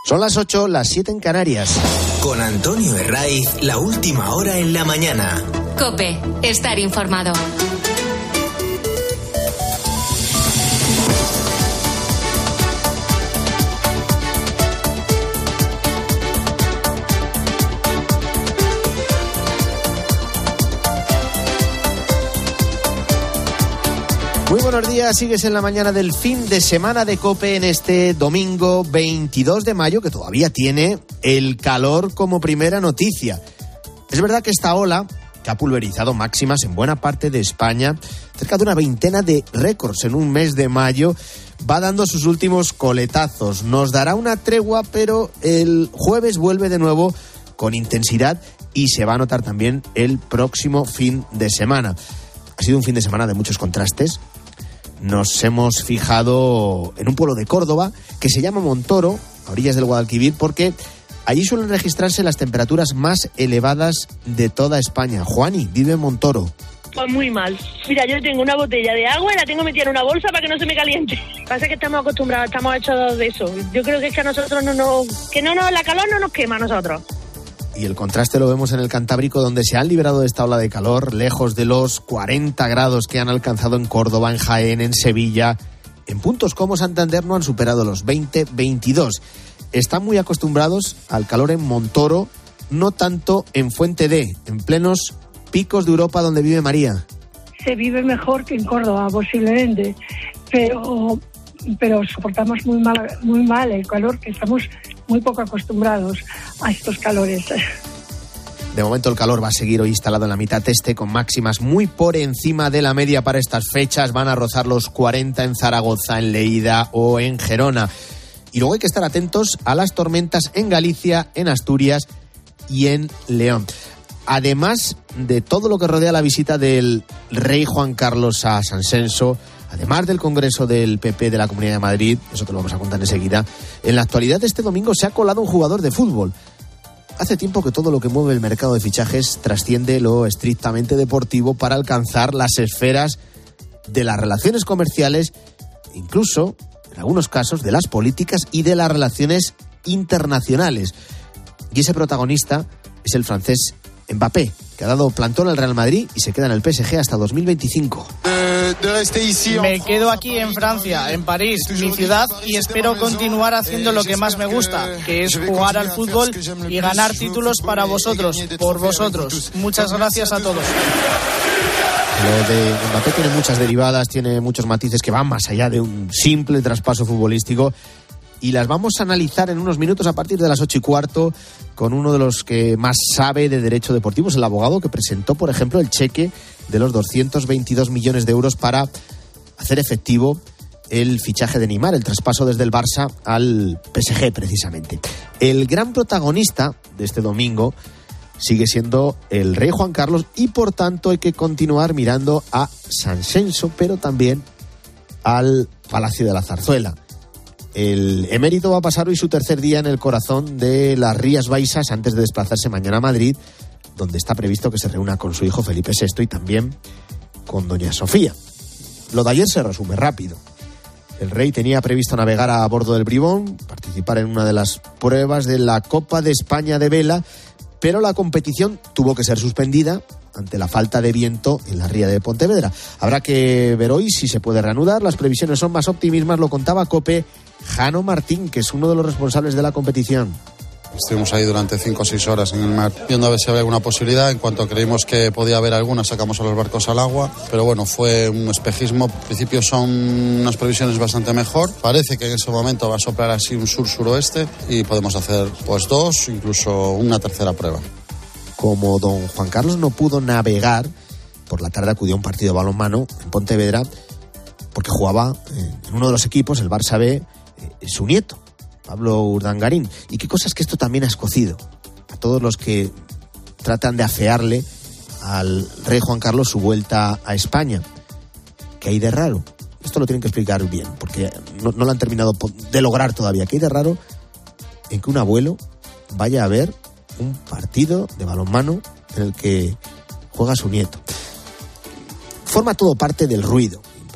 Son las 8, las 7 en Canarias. Con Antonio Herraiz, la última hora en la mañana. COPE, estar informado. Muy buenos días, sigues en la mañana del fin de semana de COPE en este domingo 22 de mayo, que todavía tiene el calor como primera noticia. Es verdad que esta ola, que ha pulverizado máximas en buena parte de España, cerca de una veintena de récords en un mes de mayo, va dando sus últimos coletazos. Nos dará una tregua, pero el jueves vuelve de nuevo con intensidad y se va a notar también el próximo fin de semana. Ha sido un fin de semana de muchos contrastes. Nos hemos fijado en un pueblo de Córdoba que se llama Montoro, a orillas del Guadalquivir, porque allí suelen registrarse las temperaturas más elevadas de toda España. Juani vive en Montoro. Pues muy mal. Mira, yo tengo una botella de agua y la tengo metida en una bolsa para que no se me caliente. Pasa que estamos acostumbrados, estamos hechos de eso. Yo creo que es que a nosotros la calor no nos quema a nosotros. Y el contraste lo vemos en el Cantábrico, donde se han librado de esta ola de calor, lejos de los 40 grados que han alcanzado en Córdoba, en Jaén, en Sevilla. En puntos como Santander no han superado los 20-22. Están muy acostumbrados al calor en Montoro, no tanto en Fuente D, en plenos picos de Europa donde vive María. Se vive mejor que en Córdoba, posiblemente, pero soportamos muy mal el calor, que estamos muy poco acostumbrados a estos calores. De momento el calor va a seguir hoy instalado en la mitad este, con máximas muy por encima de la media para estas fechas. Van a rozar los 40 en Zaragoza, en Lleida o en Gerona. Y luego hay que estar atentos a las tormentas en Galicia, en Asturias y en León. Además de todo lo que rodea la visita del rey Juan Carlos a San Censo, además del Congreso del PP de la Comunidad de Madrid, eso te lo vamos a contar enseguida, en la actualidad de este domingo se ha colado un jugador de fútbol. Hace tiempo que todo lo que mueve el mercado de fichajes trasciende lo estrictamente deportivo para alcanzar las esferas de las relaciones comerciales, incluso, en algunos casos, de las políticas y de las relaciones internacionales. Y ese protagonista es el francés Mbappé, que ha dado plantón al Real Madrid y se queda en el PSG hasta 2025. Me quedo aquí en Francia, en París, mi ciudad, y espero continuar haciendo lo que más me gusta, que es jugar al fútbol y ganar títulos para vosotros, por vosotros. Muchas gracias a todos. Lo de Mbappé tiene muchas derivadas, tiene muchos matices que van más allá de un simple traspaso futbolístico, y las vamos a analizar en unos minutos a partir de las 8:15 con uno de los que más sabe de derecho deportivo, es el abogado que presentó, por ejemplo, el cheque de los 222 millones de euros para hacer efectivo el fichaje de Neymar, el traspaso desde el Barça al PSG precisamente. El gran protagonista de este domingo sigue siendo el rey Juan Carlos y por tanto hay que continuar mirando a San Censo, pero también al Palacio de la Zarzuela. El emérito va a pasar hoy su tercer día en el corazón de las Rías Baixas antes de desplazarse mañana a Madrid, donde está previsto que se reúna con su hijo Felipe VI y también con doña Sofía. Lo de ayer se resume rápido. El rey tenía previsto navegar a bordo del Bribón, participar en una de las pruebas de la Copa de España de vela, pero la competición tuvo que ser suspendida ante la falta de viento en la ría de Pontevedra. Habrá que ver hoy si se puede reanudar. Las previsiones son más optimistas, lo contaba COPE Jano Martín, que es uno de los responsables de la competición. Estuvimos ahí durante 5 o 6 horas en el mar viendo a ver si había alguna posibilidad. En cuanto creímos que podía haber alguna, sacamos a los barcos al agua, pero bueno, fue un espejismo. Al principio son unas previsiones bastante mejor. Parece que en ese momento va a soplar así un sur-suroeste y podemos hacer pues 2, incluso una tercera prueba. Como don Juan Carlos no pudo navegar, por la tarde acudió a un partido de balonmano en Pontevedra porque jugaba en uno de los equipos, el Barça B, su nieto, Pablo Urdangarín. Y qué cosas que esto también ha escocido a todos los que tratan de afearle al rey Juan Carlos su vuelta a España. ¿Qué hay de raro? Esto lo tienen que explicar bien, porque no lo han terminado de lograr todavía. ¿Qué hay de raro en que un abuelo vaya a ver un partido de balonmano en el que juega su nieto? Forma todo parte del ruido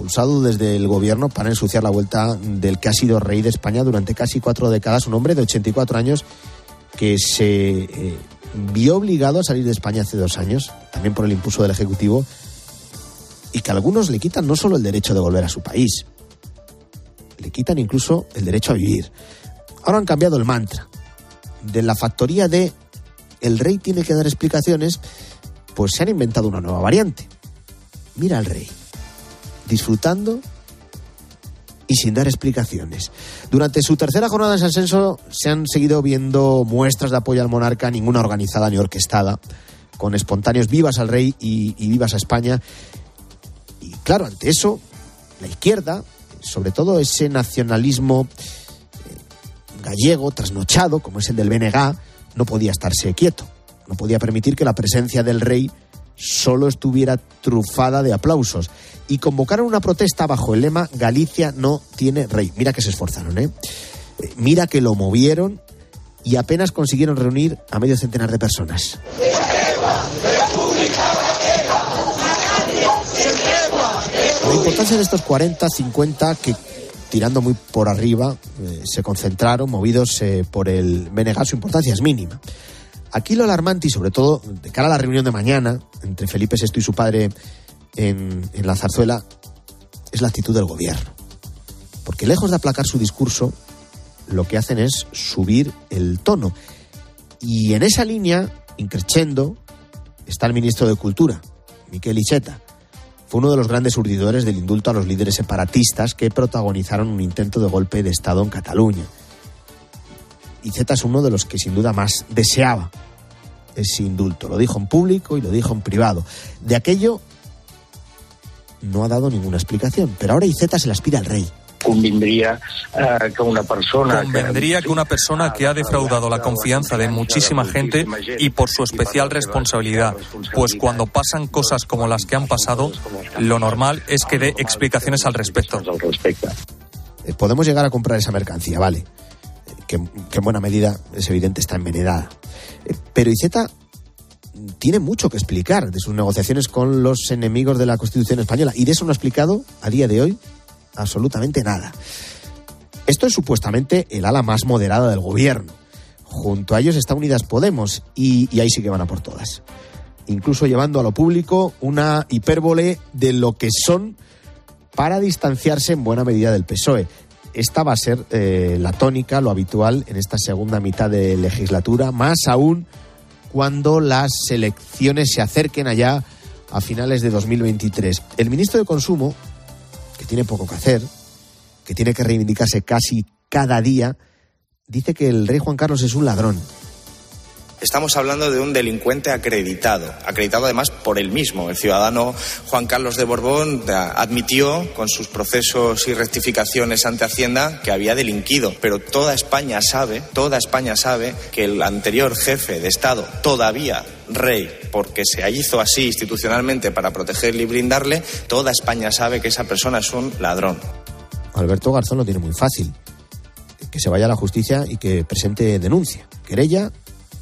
impulsado desde el gobierno para ensuciar la vuelta del que ha sido rey de España durante casi 4 décadas, un hombre de 84 años que se vio obligado a salir de España hace 2 años, también por el impulso del Ejecutivo, y que a algunos le quitan no solo el derecho de volver a su país, le quitan incluso el derecho a vivir. Ahora han cambiado el mantra. De la factoría de el rey tiene que dar explicaciones, pues se han inventado una nueva variante. Mira al rey, disfrutando y sin dar explicaciones. Durante su tercera jornada en San Censo se han seguido viendo muestras de apoyo al monarca, ninguna organizada ni orquestada, con espontáneos vivas al rey y vivas a España. Y claro, ante eso, la izquierda, sobre todo ese nacionalismo gallego trasnochado, como es el del BNG, no podía estarse quieto. No podía permitir que la presencia del rey solo estuviera trufada de aplausos. Y convocaron una protesta bajo el lema Galicia no tiene rey. Mira que se esforzaron, ¿eh? Mira que lo movieron y apenas consiguieron reunir a medio centenar de personas. La importancia de estos 40, 50 que, tirando muy por arriba, se concentraron, movidos por el BNG, su importancia es mínima. Aquí lo alarmante, y sobre todo de cara a la reunión de mañana entre Felipe VI y su padre en la Zarzuela, es la actitud del gobierno. Porque lejos de aplacar su discurso, lo que hacen es subir el tono. Y en esa línea, increchendo, está el ministro de Cultura, Miquel Iceta. Fue uno de los grandes urdidores del indulto a los líderes separatistas que protagonizaron un intento de golpe de Estado en Cataluña. Iceta es uno de los que sin duda más deseaba ese indulto. Lo dijo en público y lo dijo en privado. De aquello no ha dado ninguna explicación, pero ahora Iceta se las pide al rey. Convendría que una persona que ha defraudado la confianza de muchísima gente y por su especial responsabilidad, pues cuando pasan cosas como las que han pasado, lo normal es que dé explicaciones al respecto. Podemos llegar a comprar esa mercancía, vale, que en buena medida es evidente está envenenada, pero Iceta tiene mucho que explicar de sus negociaciones con los enemigos de la Constitución española, y de eso no ha explicado a día de hoy absolutamente nada. Esto es supuestamente el ala más moderada del gobierno. Junto a ellos está Unidas Podemos y ahí sí que van a por todas. Incluso llevando a lo público una hipérbole de lo que son para distanciarse en buena medida del PSOE. Esta va a ser la tónica, lo habitual en esta segunda mitad de legislatura, más aún cuando las elecciones se acerquen allá a finales de 2023. El ministro de Consumo, que tiene poco que hacer, que tiene que reivindicarse casi cada día, dice que el rey Juan Carlos es un ladrón. Estamos hablando de un delincuente acreditado además por él mismo. El ciudadano Juan Carlos de Borbón admitió con sus procesos y rectificaciones ante Hacienda que había delinquido, pero toda España sabe que el anterior jefe de Estado, todavía rey, porque se hizo así institucionalmente para protegerle y brindarle, toda España sabe que esa persona es un ladrón. Alberto Garzón lo tiene muy fácil. Que se vaya a la justicia y que presente denuncia, querella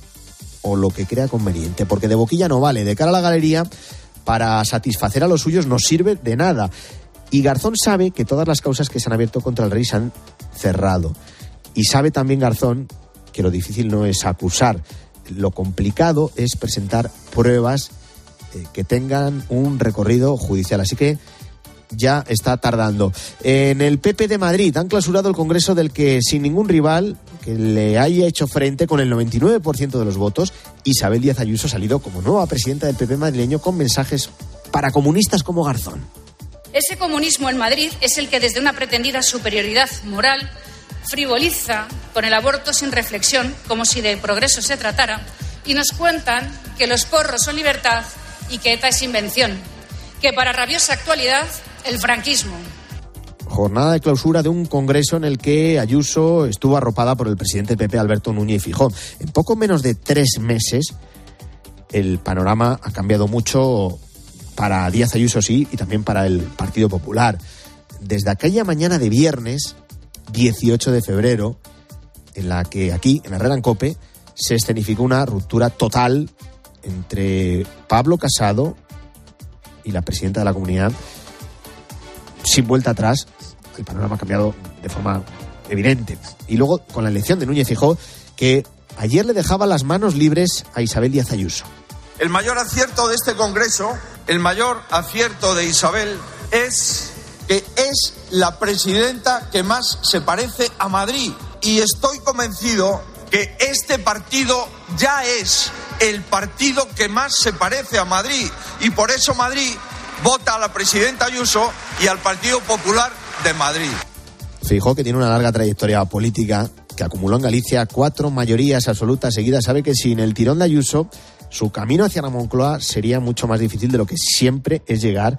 o lo que crea conveniente, porque de boquilla no vale. De cara a la galería, para satisfacer a los suyos no sirve de nada. Y Garzón sabe que todas las causas que se han abierto contra el rey se han cerrado. Y sabe también Garzón que lo difícil no es acusar, lo complicado es presentar pruebas que tengan un recorrido judicial. Así que ya está tardando. En el PP de Madrid han clausurado el Congreso del que, sin ningún rival que le haya hecho frente, con el 99% de los votos, Isabel Díaz Ayuso ha salido como nueva presidenta del PP madrileño con mensajes para comunistas como Garzón. Ese comunismo en Madrid es el que, desde una pretendida superioridad moral, frivoliza con el aborto sin reflexión, como si de progreso se tratara, y nos cuentan que los porros son libertad y que ETA es invención, que para rabiosa actualidad, el franquismo. Jornada de clausura de un congreso en el que Ayuso estuvo arropada por el presidente del PP, Alberto Núñez Feijóo. En poco menos de 3 meses, el panorama ha cambiado mucho para Díaz Ayuso, sí, y también para el Partido Popular. Desde aquella mañana de viernes, 18 de febrero, en la que aquí, en Herrera en Cope, se escenificó una ruptura total entre Pablo Casado y la presidenta de la Comunidad. sin vuelta atrás, el panorama ha cambiado de forma evidente. Y luego, con la elección de Núñez Feijóo, que ayer le dejaba las manos libres a Isabel Díaz Ayuso. El mayor acierto de este Congreso, el mayor acierto de Isabel, es que es la presidenta que más se parece a Madrid. Y estoy convencido que este partido ya es el partido que más se parece a Madrid. Y por eso Madrid vota a la presidenta Ayuso y al Partido Popular de Madrid. Feijóo, que tiene una larga trayectoria política, que acumuló en Galicia 4 mayorías absolutas seguidas, sabe que sin el tirón de Ayuso, su camino hacia la Moncloa sería mucho más difícil de lo que siempre es llegar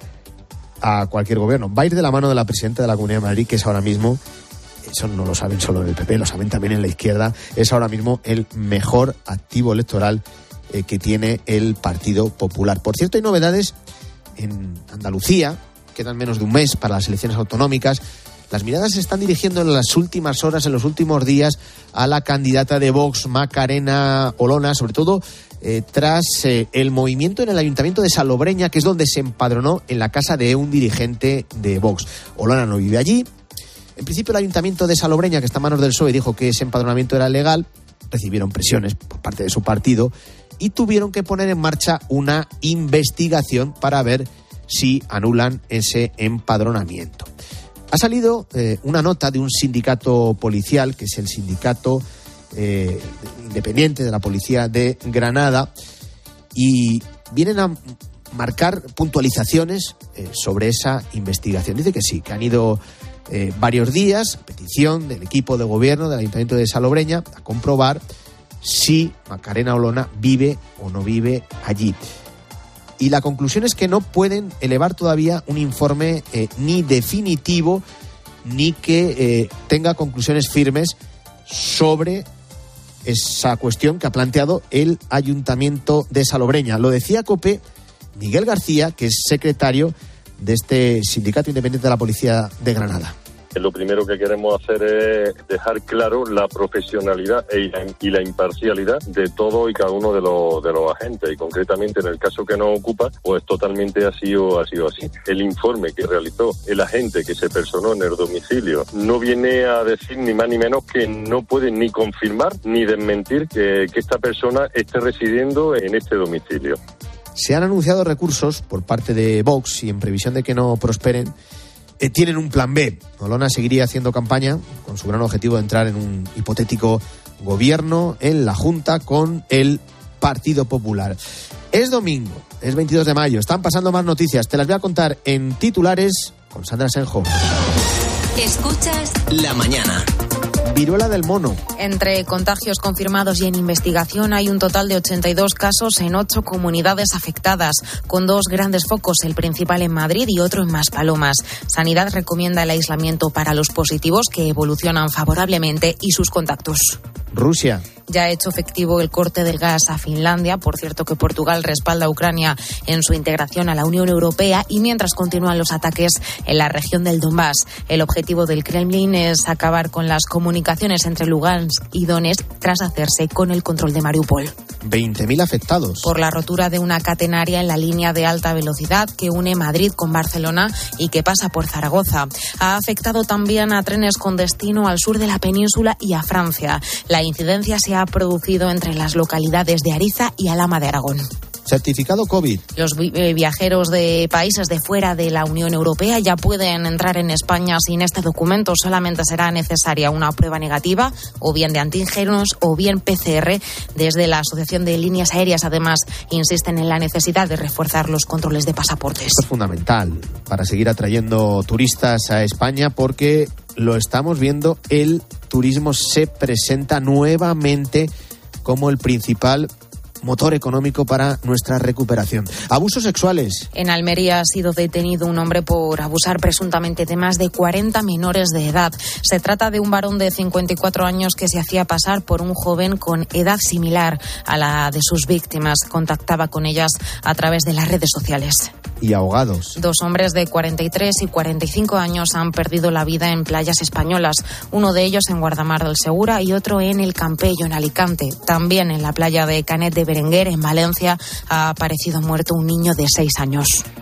a cualquier gobierno. Va a ir de la mano de la presidenta de la Comunidad de Madrid, que es ahora mismo, eso no lo saben solo en el PP, lo saben también en la izquierda, es ahora mismo el mejor activo electoral que tiene el Partido Popular. Por cierto, hay novedades en Andalucía, quedan menos de un mes para las elecciones autonómicas. Las miradas se están dirigiendo en las últimas horas, en los últimos días, a la candidata de Vox, Macarena Olona, sobre todo tras el movimiento en el Ayuntamiento de Salobreña, que es donde se empadronó en la casa de un dirigente de Vox. Olona no vive allí. En principio, el Ayuntamiento de Salobreña, que está en manos del PSOE, dijo que ese empadronamiento era legal. Recibieron presiones por parte de su partido y tuvieron que poner en marcha una investigación para ver si anulan ese empadronamiento. Ha salido una nota de un sindicato policial, que es el sindicato independiente de la policía de Granada, y vienen a marcar puntualizaciones sobre esa investigación. Dice que sí, que han ido varios días, a petición del equipo de gobierno del Ayuntamiento de Salobreña, a comprobar si Macarena Olona vive o no vive allí. Y la conclusión es que no pueden elevar todavía un informe ni definitivo ni que tenga conclusiones firmes sobre esa cuestión que ha planteado el Ayuntamiento de Salobreña. Lo decía COPE Miguel García, que es secretario de este Sindicato Independiente de la Policía de Granada. Lo primero que queremos hacer es dejar claro la profesionalidad y la imparcialidad de todo y cada uno de los agentes, y concretamente en el caso que nos ocupa, pues totalmente ha sido así. El informe que realizó el agente que se personó en el domicilio no viene a decir ni más ni menos que no puede ni confirmar ni desmentir que esta persona esté residiendo en este domicilio. Se han anunciado recursos por parte de Vox y en previsión de que no prosperen, tienen un plan B. Olona seguiría haciendo campaña con su gran objetivo de entrar en un hipotético gobierno en la Junta con el Partido Popular. Es domingo, es 22 de mayo, están pasando más noticias. Te las voy a contar en titulares con Sandra Senjo. Escuchas La Mañana. Viruela del mono. Entre contagios confirmados y en investigación hay un total de 82 casos en 8 comunidades afectadas, con 2 grandes focos, el principal en Madrid y otro en Maspalomas. Sanidad recomienda el aislamiento para los positivos que evolucionan favorablemente y sus contactos. Rusia. Ya ha hecho efectivo el corte del gas a Finlandia. Por cierto, que Portugal respalda a Ucrania en su integración a la Unión Europea, y mientras continúan los ataques en la región del Donbass. El objetivo del Kremlin es acabar con las comunicaciones entre Lugansk y Donetsk tras hacerse con el control de Mariupol. 20.000 afectados. Por la rotura de una catenaria en la línea de alta velocidad que une Madrid con Barcelona y que pasa por Zaragoza. Ha afectado también a trenes con destino al sur de la península y a Francia. La incidencia se ha producido entre las localidades de Ariza y Alhama de Aragón. Certificado COVID. Los viajeros de países de fuera de la Unión Europea ya pueden entrar en España sin este documento. Solamente será necesaria una prueba negativa, o bien de antígenos o bien PCR. Desde la Asociación de Líneas Aéreas, además, insisten en la necesidad de reforzar los controles de pasaportes. Esto es fundamental para seguir atrayendo turistas a España, porque lo estamos viendo, el turismo se presenta nuevamente como el principal motor económico para nuestra recuperación. Abusos sexuales. En Almería ha sido detenido un hombre por abusar presuntamente de más de 40 menores de edad. Se trata de un varón de 54 años que se hacía pasar por un joven con edad similar a la de sus víctimas. Contactaba con ellas a través de las redes sociales. Y ahogados. 2 hombres de 43 y 45 años han perdido la vida en playas españolas. Uno de ellos en Guardamar del Segura y otro en El Campello, en Alicante. También en la playa de Canet de Berenguer, en Valencia, ha aparecido muerto un niño de 6 años.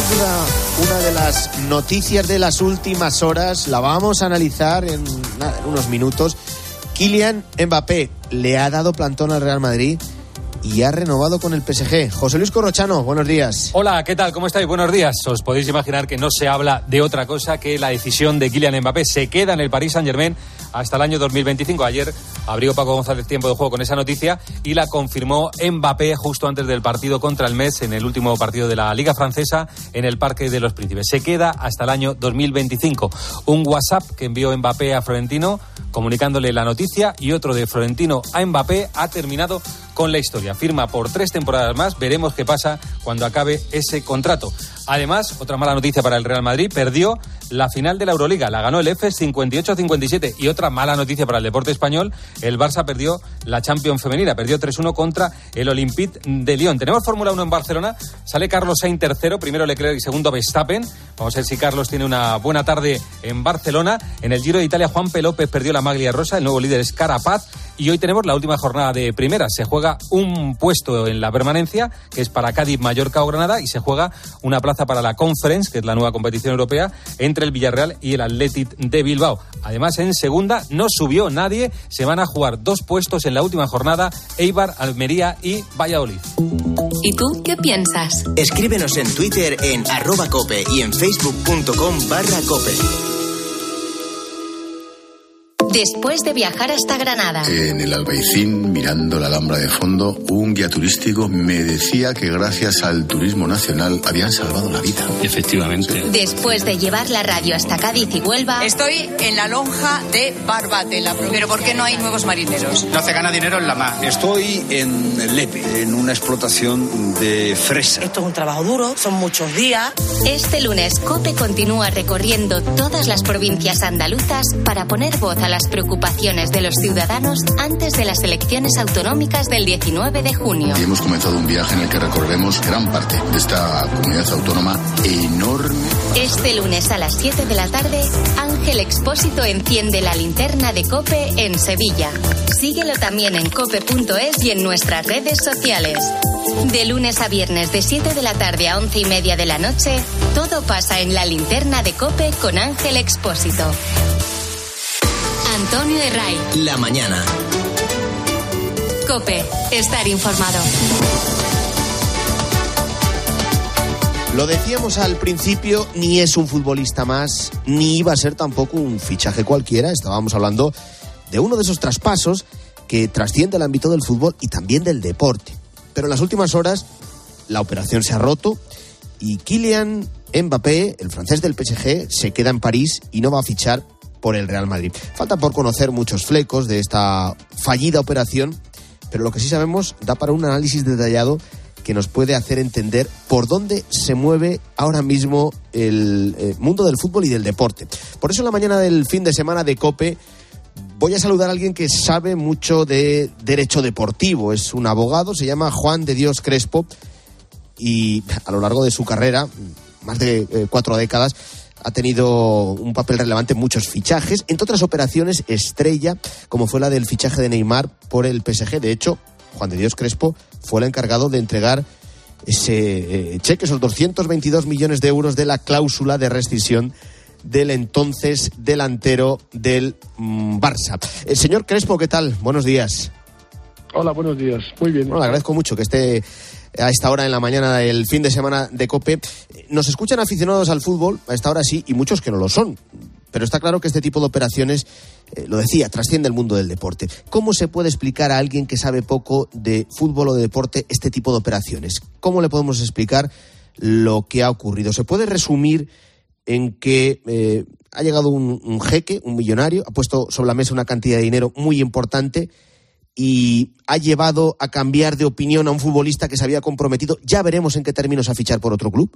Una de las noticias de las últimas horas, la vamos a analizar en unos minutos. Kylian Mbappé le ha dado plantón al Real Madrid y ha renovado con el PSG. José Luis Corrochano, buenos días. Hola, ¿qué tal? ¿Cómo estáis? Buenos días. Os podéis imaginar que no se habla de otra cosa que la decisión de Kylian Mbappé. Se queda en el Paris Saint-Germain hasta el año 2025. Ayer abrió Paco González tiempo de juego con esa noticia y la confirmó Mbappé justo antes del partido contra el Metz, en el último partido de la Liga Francesa, en el Parque de los Príncipes. Se queda hasta el año 2025. Un WhatsApp que envió Mbappé a Florentino comunicándole la noticia, y otro de Florentino a Mbappé ha terminado con la historia. Firma por 3 temporadas más. Veremos qué pasa cuando acabe ese contrato. Además, otra mala noticia para el Real Madrid: perdió la final de la Euroliga, la ganó el EFES 58-57. Y otra mala noticia para el deporte español: el Barça perdió la Champions femenina, perdió 3-1 contra el Olympique de Lyon. Tenemos Fórmula 1 en Barcelona, sale Carlos Sainz tercero, primero Leclerc y segundo Verstappen. Vamos a ver si Carlos tiene una buena tarde en Barcelona. En el Giro de Italia, Juanpe López perdió la maglia rosa, el nuevo líder es Carapaz. Y hoy tenemos la última jornada de primera. Se juega un puesto en la permanencia, que es para Cádiz, Mallorca o Granada, y se juega una plaza para la Conference, que es la nueva competición europea, entre el Villarreal y el Athletic de Bilbao. Además, en segunda no subió nadie. Se van a jugar 2 puestos en la última jornada: Eibar, Almería y Valladolid. ¿Y tú qué piensas? Escríbenos en Twitter en @cope y en facebook.com/cope. Después de viajar hasta Granada. En el Albaicín, mirando la Alhambra de fondo, un guía turístico me decía que gracias al turismo nacional habían salvado la vida. Efectivamente. Después de llevar la radio hasta Cádiz y Huelva. Estoy en la lonja de Barbate, la provincia. ¿Pero por qué no hay nuevos marineros? No se gana dinero en la mar. Estoy en Lepe, en una explotación de fresa. Esto es un trabajo duro, son muchos días. Este lunes, COPE continúa recorriendo todas las provincias andaluzas para poner voz a las preocupaciones de los ciudadanos antes de las elecciones autonómicas del 19 de junio. Y hemos comenzado un viaje en el que recorremos gran parte de esta comunidad autónoma enorme. Este lunes a las 7 de la tarde, Ángel Expósito enciende la linterna de COPE en Sevilla. Síguelo también en cope.es y en nuestras redes sociales. De lunes a viernes de 7 de la tarde a 11:30 de la noche, todo pasa en la linterna de COPE con Ángel Expósito. Antonio Herray. La mañana. COPE. Estar informado. Lo decíamos al principio, ni es un futbolista más, ni iba a ser tampoco un fichaje cualquiera. Estábamos hablando de uno de esos traspasos que trasciende el ámbito del fútbol y también del deporte. Pero en las últimas horas la operación se ha roto y Kylian Mbappé, el francés del PSG, se queda en París y no va a fichar por el Real Madrid. Falta por conocer muchos flecos de esta fallida operación, pero lo que sí sabemos da para un análisis detallado que nos puede hacer entender por dónde se mueve ahora mismo el mundo del fútbol y del deporte. Por eso en la mañana del fin de semana de COPE voy a saludar a alguien que sabe mucho de derecho deportivo. Es un abogado, se llama Juan de Dios Crespo, y a lo largo de su carrera, más de 4 décadas, ha tenido un papel relevante en muchos fichajes, entre otras operaciones estrella, como fue la del fichaje de Neymar por el PSG. De hecho, Juan de Dios Crespo fue el encargado de entregar ese cheque, esos 222 millones de euros de la cláusula de rescisión del entonces delantero del Barça. Señor Crespo, ¿qué tal? Buenos días. Hola, buenos días. Muy bien. Bueno, le agradezco mucho que esté a esta hora en la mañana del fin de semana de COPE. Nos escuchan aficionados al fútbol, a esta hora sí, y muchos que no lo son. Pero está claro que este tipo de operaciones, lo decía, trasciende el mundo del deporte. ¿Cómo se puede explicar a alguien que sabe poco de fútbol o de deporte este tipo de operaciones? ¿Cómo le podemos explicar lo que ha ocurrido? ¿Se puede resumir en que ha llegado un jeque, un millonario, ha puesto sobre la mesa una cantidad de dinero muy importante y ha llevado a cambiar de opinión a un futbolista que se había comprometido? Ya veremos en qué términos a fichar por otro club.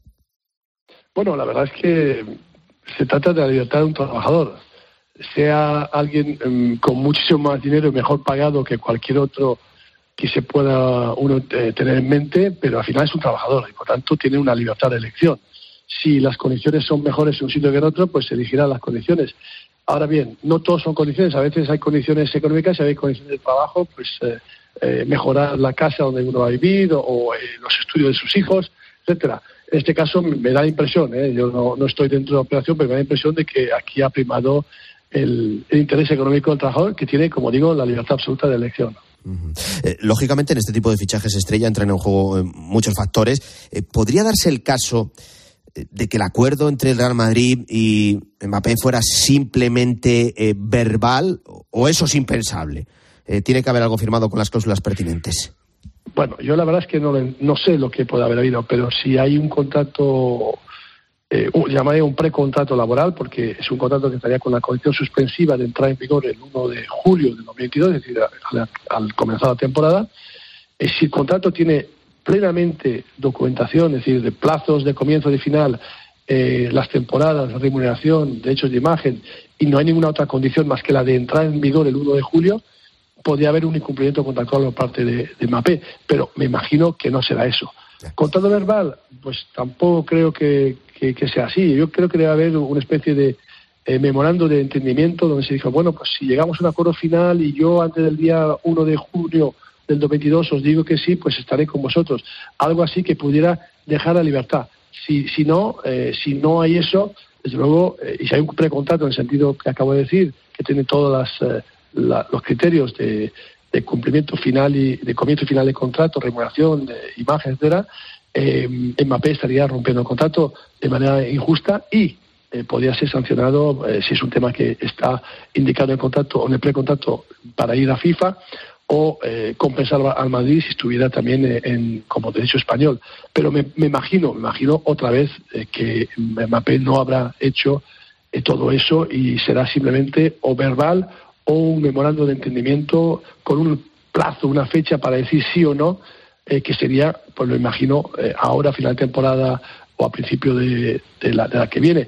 Bueno, la verdad es que se trata de la libertad de un trabajador. Sea alguien con muchísimo más dinero y mejor pagado que cualquier otro que se pueda uno tener en mente, pero al final es un trabajador y por tanto tiene una libertad de elección. Si las condiciones son mejores en un sitio que en otro, pues se elegirán las condiciones. Ahora bien, no todos son condiciones, a veces hay condiciones económicas y hay condiciones de trabajo, pues mejorar la casa donde uno va a vivir o los estudios de sus hijos, etcétera. En este caso me da la impresión, yo no estoy dentro de la operación, pero me da la impresión de que aquí ha primado el interés económico del trabajador, que tiene, como digo, la libertad absoluta de elección. Lógicamente, en este tipo de fichajes estrella entran en juego muchos factores. ¿Podría darse el caso de que el acuerdo entre el Real Madrid y Mbappé fuera simplemente verbal, o eso es impensable? ¿Tiene que haber algo firmado con las cláusulas pertinentes? Bueno, yo la verdad es que no sé lo que puede haber habido, pero si hay un contrato, llamaré un precontrato laboral, porque es un contrato que estaría con la condición suspensiva de entrar en vigor el 1 de julio de 2022, es decir, al comenzar la temporada. Si el contrato tiene plenamente documentación, es decir, de plazos de comienzo y de final, las temporadas, la remuneración, derechos de imagen, y no hay ninguna otra condición más que la de entrar en vigor el 1 de julio, podría haber un incumplimiento contractual por parte de Mbappé, pero me imagino que no será eso. Contrato verbal, pues tampoco creo que sea así. Yo creo que debe haber una especie de memorando de entendimiento donde se dijo, bueno, pues si llegamos a un acuerdo final y yo antes del día 1 de junio del 2022 os digo que sí, pues estaré con vosotros. Algo así que pudiera dejar la libertad. Si no hay eso, desde luego, y si hay un precontrato en el sentido que acabo de decir, que tiene todas los criterios de cumplimiento final y de comienzo y final de contrato, remuneración, de imagen, etcétera, Mbappé estaría rompiendo el contrato de manera injusta y podría ser sancionado si es un tema que está indicado en el contrato o en el precontrato para ir a FIFA, o compensar al Madrid si estuviera también como derecho español. Pero me imagino otra vez que Mbappé no habrá hecho todo eso y será simplemente o verbal o un memorando de entendimiento con un plazo, una fecha para decir sí o no, que sería, pues lo imagino, ahora a final de temporada o a principio de la que viene.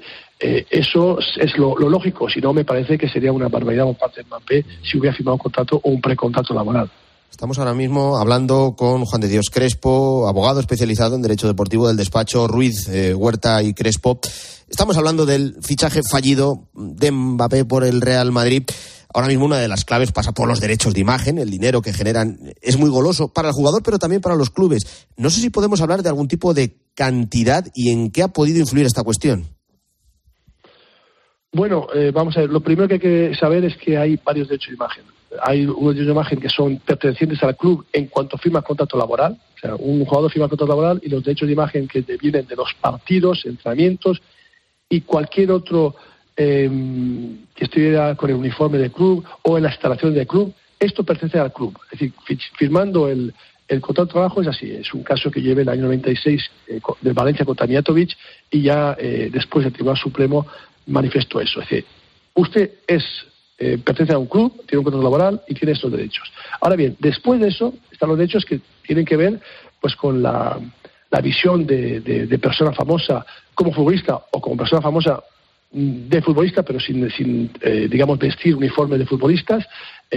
Eso es lo lógico, si no me parece que sería una barbaridad por parte de Mbappé si hubiera firmado un contrato o un precontrato laboral. Estamos ahora mismo hablando con Juan de Dios Crespo, abogado especializado en Derecho Deportivo del despacho Ruiz, Huerta y Crespo. Estamos hablando del fichaje fallido de Mbappé por el Real Madrid. Ahora mismo una de las claves pasa por los derechos de imagen, el dinero que generan es muy goloso para el jugador, pero también para los clubes. No sé si podemos hablar de algún tipo de cantidad y en qué ha podido influir esta cuestión. Bueno, vamos a ver, lo primero que hay que saber es que hay varios derechos de imagen. Hay unos derechos de imagen que son pertenecientes al club en cuanto firma contrato laboral, o sea, un jugador firma contrato laboral, y los derechos de imagen que vienen de los partidos, entrenamientos y cualquier otro que estuviera con el uniforme del club o en la instalación del club, esto pertenece al club. Es decir, firmando el contrato de trabajo es así. Es un caso que lleva el año 96 del Valencia contra Mijatovic, y ya después el Tribunal Supremo manifestó eso. Es decir, usted pertenece a un club, tiene un contrato laboral y tiene estos derechos. Ahora bien, después de eso están los derechos que tienen que ver pues con la visión de persona famosa como futbolista o como persona famosa de futbolista, pero sin digamos, vestir uniforme de futbolistas.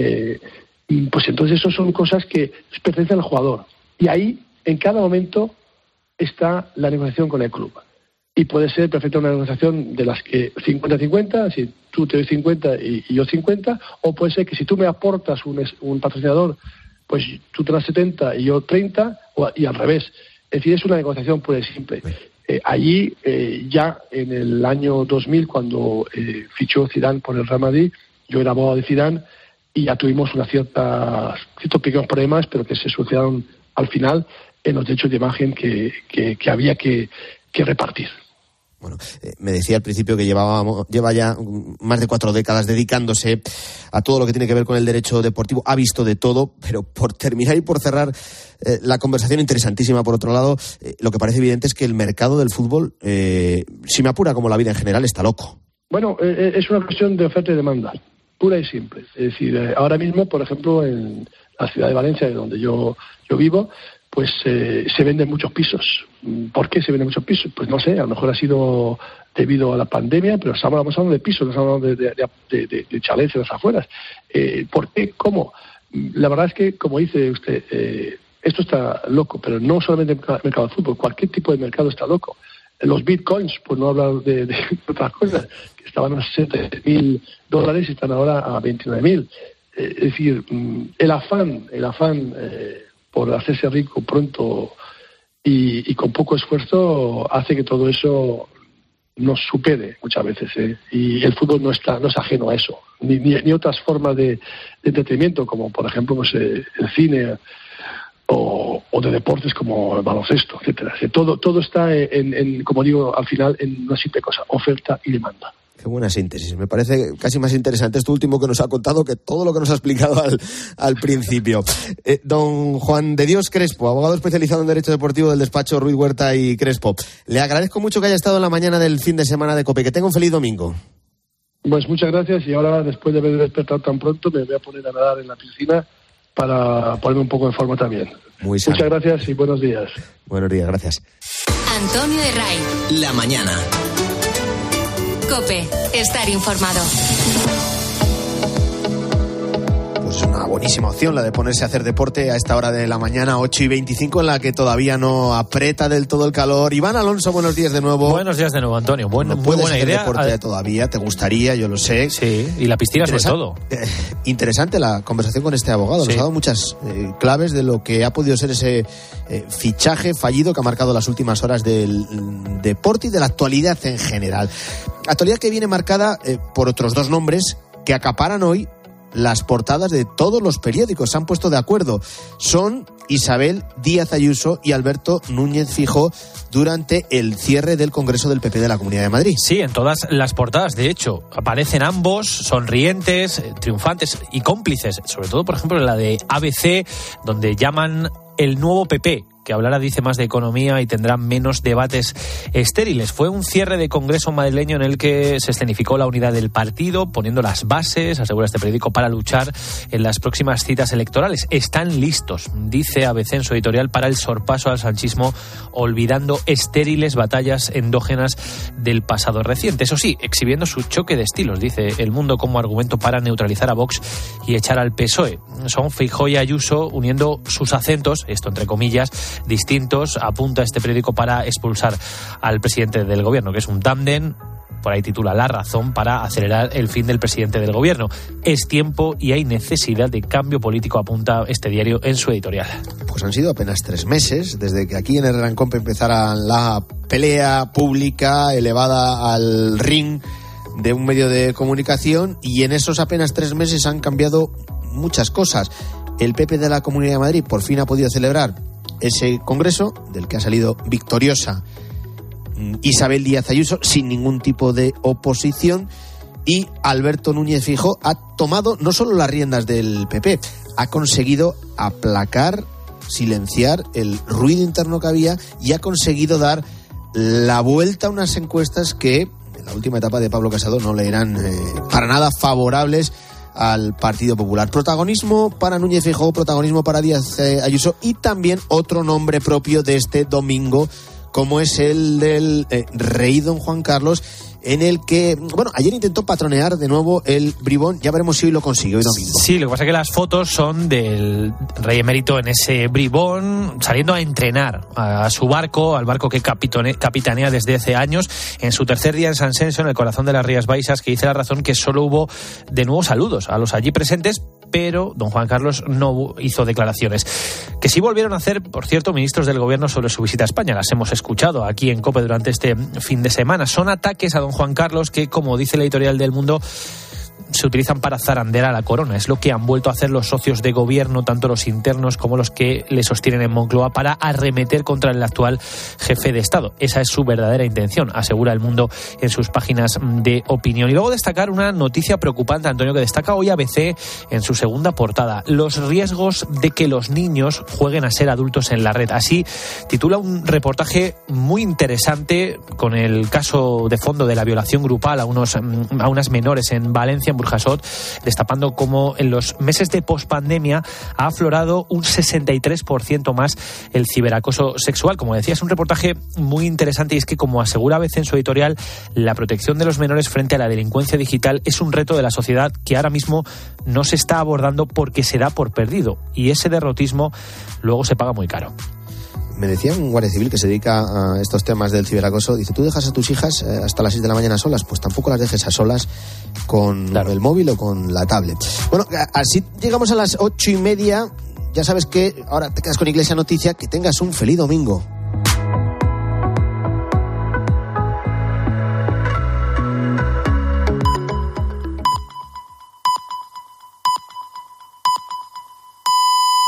Pues entonces eso son cosas que pertenecen al jugador. Y ahí, en cada momento, está la negociación con el club. Y puede ser perfecta una negociación de las que 50-50, si tú te doy 50 y yo 50, o puede ser que si tú me aportas un patrocinador, pues tú te das 70 y yo 30, y al revés. Es decir, es una negociación pura y simple. Allí, ya en el año 2000, cuando fichó Zidane por el Real Madrid, yo era abogado de Zidane y ya tuvimos ciertos pequeños problemas, pero que se solucionaron al final en los derechos de imagen que había que repartir. Bueno, me decía al principio que lleva ya más de 4 décadas dedicándose a todo lo que tiene que ver con el derecho deportivo. Ha visto de todo, pero por terminar y por cerrar la conversación interesantísima, por otro lado, lo que parece evidente es que el mercado del fútbol, si me apura como la vida en general, está loco. Bueno, es una cuestión de oferta y demanda, pura y simple. Es decir, ahora mismo, por ejemplo, en la ciudad de Valencia, donde yo vivo, pues se venden muchos pisos. ¿Por qué se venden muchos pisos? Pues no sé, a lo mejor ha sido debido a la pandemia, pero estamos hablando de pisos, no estamos hablando de chalets en las afueras. ¿Por qué? ¿Cómo? La verdad es que, como dice usted, esto está loco, pero no solamente el mercado de fútbol, cualquier tipo de mercado está loco. Los bitcoins, por no hablar de otras cosas, que estaban a $60,000 y están ahora a 29,000. Es decir, el afán por hacerse rico pronto y con poco esfuerzo hace que todo eso nos supere muchas veces, y el fútbol no es ajeno a eso, ni otras formas de entretenimiento, como por ejemplo el cine o de deportes como el baloncesto, etcétera. Todo está como digo, al final en una simple cosa: oferta y demanda. Qué buena síntesis. Me parece casi más interesante esto último que nos ha contado que todo lo que nos ha explicado al principio. Don Juan de Dios Crespo, abogado especializado en Derecho Deportivo del despacho Ruiz Huerta y Crespo. Le agradezco mucho que haya estado en la mañana del fin de semana de COPE. Que tenga un feliz domingo. Pues muchas gracias, y ahora, después de haber despertado tan pronto, me voy a poner a nadar en la piscina para ponerme un poco en forma también. Muchas gracias y buenos días. Buenos días, gracias. Antonio Herray. La mañana. COPE, estar informado. Pues una buenísima opción la de ponerse a hacer deporte a esta hora de la mañana, 8:25, en la que todavía no aprieta del todo el calor. Iván Alonso, buenos días de nuevo. Buenos días de nuevo, Antonio. Muy buena idea. Deporte todavía, te gustaría, yo lo sé. Sí, y la piscina sobre todo. Interesante la conversación con este abogado. Nos ha dado muchas claves de lo que ha podido ser ese fichaje fallido que ha marcado las últimas horas del deporte y de la actualidad en general. Actualidad que viene marcada por otros dos nombres que acaparan hoy las portadas de todos los periódicos. Se han puesto de acuerdo. Son Isabel Díaz Ayuso y Alberto Núñez Feijóo durante el cierre del Congreso del PP de la Comunidad de Madrid. Sí, en todas las portadas, de hecho, aparecen ambos sonrientes, triunfantes y cómplices, sobre todo, por ejemplo, en la de ABC, donde llaman el nuevo PP, que hablará, dice, más de economía y tendrá menos debates estériles. Fue un cierre de congreso madrileño en el que se escenificó la unidad del partido, poniendo las bases, asegura este periódico, para luchar en las próximas citas electorales. Están listos, dice ABC en su editorial, para el sorpaso al sanchismo, olvidando estériles batallas endógenas del pasado reciente. Eso sí, exhibiendo su choque de estilos, dice El Mundo, como argumento para neutralizar a Vox y echar al PSOE. Son Feijóo y Ayuso uniendo sus acentos, esto entre comillas, distintos, apunta este periódico, para expulsar al presidente del gobierno, que es un tándem, por ahí titula La Razón, para acelerar el fin del presidente del gobierno. Es tiempo y hay necesidad de cambio político, apunta este diario en su editorial. Pues han sido apenas 3 meses desde que aquí en el Rancón empezara la pelea pública elevada al ring de un medio de comunicación, y en esos apenas 3 meses han cambiado muchas cosas. El PP de la Comunidad de Madrid por fin ha podido celebrar ese congreso del que ha salido victoriosa Isabel Díaz Ayuso sin ningún tipo de oposición, y Alberto Núñez Feijóo ha tomado no solo las riendas del PP, ha conseguido aplacar, silenciar el ruido interno que había, y ha conseguido dar la vuelta a unas encuestas que en la última etapa de Pablo Casado no le eran para nada favorables al Partido Popular. Protagonismo para Núñez Feijóo, protagonismo para Díaz Ayuso, y también otro nombre propio de este domingo, como es el del rey don Juan Carlos, en el que, bueno, ayer intentó patronear de nuevo el bribón. Ya veremos si hoy lo consigue, hoy domingo. Sí, lo que pasa es que las fotos son del rey emérito en ese bribón, saliendo a entrenar a su barco, al barco que capitanea desde hace años, en su tercer día en San Senso, en el corazón de las Rías Baixas, que dice La Razón que solo hubo de nuevo saludos a los allí presentes, pero don Juan Carlos no hizo declaraciones. Que sí volvieron a hacer, por cierto, ministros del gobierno sobre su visita a España. Las hemos escuchado aquí en COPE durante este fin de semana. Son ataques a don Juan Carlos que, como dice la editorial del Mundo, se utilizan para zarandear a la corona. Es lo que han vuelto a hacer los socios de gobierno, tanto los internos como los que le sostienen en Moncloa, para arremeter contra el actual jefe de Estado. Esa es su verdadera intención, asegura El Mundo en sus páginas de opinión. Y luego destacar una noticia preocupante, Antonio, que destaca hoy ABC en su segunda portada: los riesgos de que los niños jueguen a ser adultos en la red. Así titula un reportaje muy interesante, con el caso de fondo de la violación grupal a unas menores en Valencia, en Burjasot, destapando cómo en los meses de pospandemia ha aflorado un 63% más el ciberacoso sexual. Como decía, es un reportaje muy interesante, y es que, como asegura ABC en su editorial, la protección de los menores frente a la delincuencia digital es un reto de la sociedad que ahora mismo no se está abordando porque se da por perdido, y ese derrotismo luego se paga muy caro. Me decía un guardia civil que se dedica a estos temas del ciberacoso, dice: ¿tú dejas a tus hijas hasta las 6 de la mañana solas? Pues tampoco las dejes a solas con el móvil o con la tablet. Bueno, así llegamos a las 8:30. Ya sabes que ahora te quedas con Iglesia Noticia. Que tengas un feliz domingo.